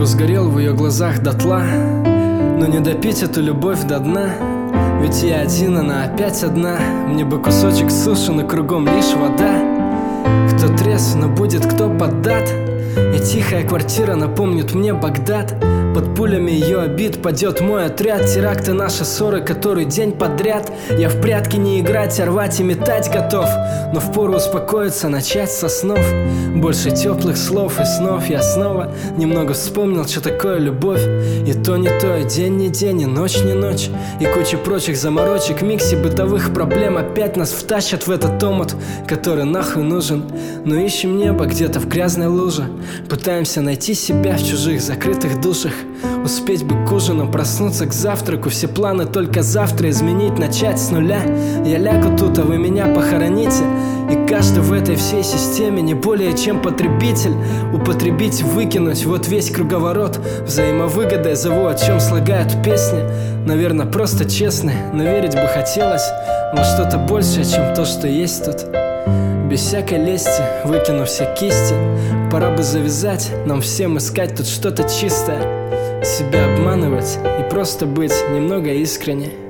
бы сгорел в ее глазах дотла, но не допить эту любовь до дна. Ведь я один, она опять одна. Мне бы кусочек суши, но кругом лишь вода. Кто трезв, но будет кто поддат. И тихая квартира напомнит мне Багдад. Под пулями ее обид падет мой отряд. Теракты наши ссоры, который день подряд. Я в прятки не играть, а рвать и метать готов. Но впору успокоиться, начать со снов. Больше теплых слов и снов. Я снова немного вспомнил, что такое любовь. И то не то, и день не день, и ночь не ночь. И куча прочих заморочек, в миксе бытовых проблем. Опять нас втащат в этот омут, который нахуй нужен. Но ищем небо где-то в грязной луже. Пытаемся найти себя в чужих закрытых душах. Успеть бы к ужину, проснуться к завтраку. Все планы только завтра изменить, начать с нуля. Я лягу тут, а вы меня похороните. И каждый в этой всей системе не более чем потребитель. Употребить, выкинуть, вот весь круговорот. Взаимовыгодой зову, о чем слагают песни. Наверное, просто честны, но верить бы хотелось во что-то большее, чем то, что есть тут. Без всякой лести, выкинув все кисти. Пора бы завязать, нам всем искать тут что-то чистое. Себя обманывать и просто быть немного искренне.